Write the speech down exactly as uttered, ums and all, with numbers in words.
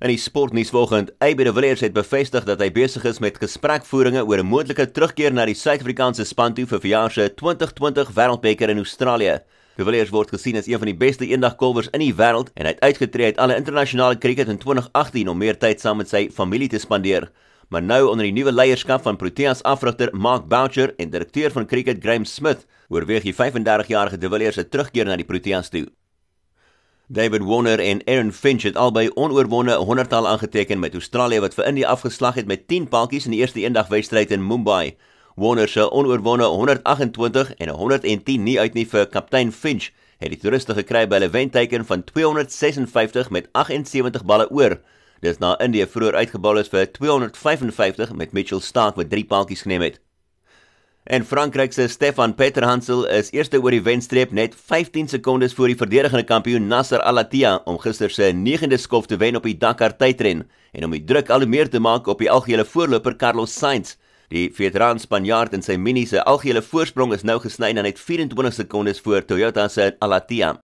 In die sportnuus vanoggend, A B de Villiers het bevestig dat hy besig is met gesprekvoeringe oor 'n moontlike terugkeer na die Suid-Afrikaanse span toe vir verjaar se twintig twintig Wêreldbeker in Australië. De Villiers word gesien as een van die beste eendagkolwers in die wêreld en hy het uitgetree uit alle internasionale cricket in twintig agttien om meer tyd saam met sy familie te spandeer. Maar nou onder die nuwe leierskap van Proteas afrigter Mark Boucher en direkteur van cricket Graeme Smith, oorweeg die vyfendertig-jarige De Villiers 'n terugkeer na die Proteas toe. David Warner en Aaron Finch het albei onoorwonde honderdtal aangeteken met Australië wat vir India afgeslag het met tien paltjies in die eerste eendagwedstryd in Mumbai. Warner se onoorwonde honderd agt en twintig en honderd en tien nie uit nie vir kaptein Finch het die toeriste gekry by hulle wenteken van tweehonderd ses en vyftig met agt en sewentig balle oor. Dis na India vroeër uitgebal is vir tweehonderd vyf en vyftig met Mitchell Starc wat drie paltjies geneem het. En Frankryk se Stefan Peterhansel is eerste oor die wenstreep net vyftien sekondes voor die verdedigende kampioen Nasser Al-Attiyah om gister se negende skof te wen op die Dakar tydren en om die druk al hoe meer te maak op die algehele voorloper Carlos Sainz. Die veteraan Spanjaard in sy Mini se algehele voorsprong is nou gesny na net vyf en twintig sekondes voor Toyota se Al-Attiyah.